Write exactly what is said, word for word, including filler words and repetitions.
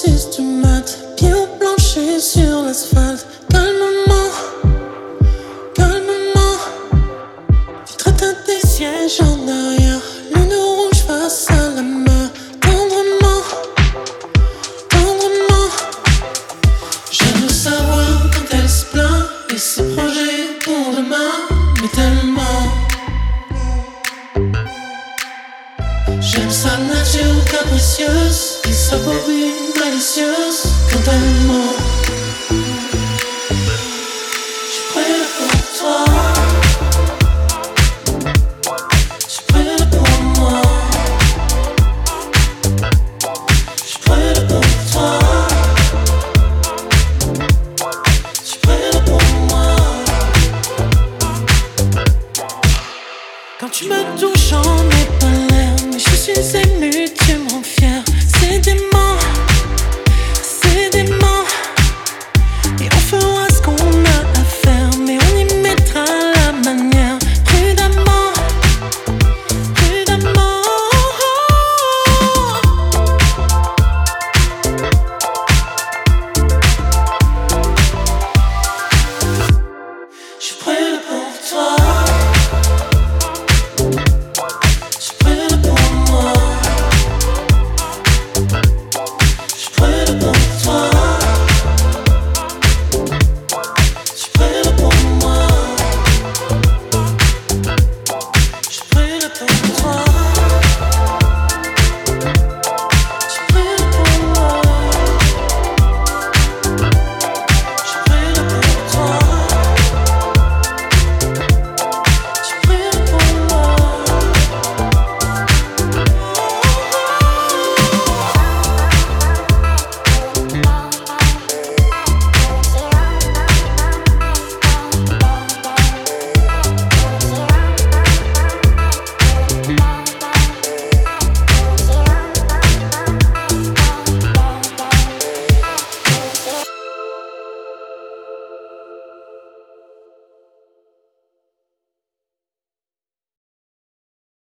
six du mat, pieds au plancher sur l'asphalte. Calmement, calmement, vitre teintée, siège en arrière, lune rouge face à la mer. Tendrement, tendrement, j'aime savoir quand elle se plaint et ses projets pour demain, mais tellement. J'aime sa nature capricieuse et sa bobine malicieuse quand elle ment. J'suis prêt là pour toi, j'suis prêt là pour moi, j'suis prêt là pour toi, j'suis prêt là pour moi. Quand tu me touches, j'en ai pas l'air, mais je suis ému, tu me rends fier. C'est dément.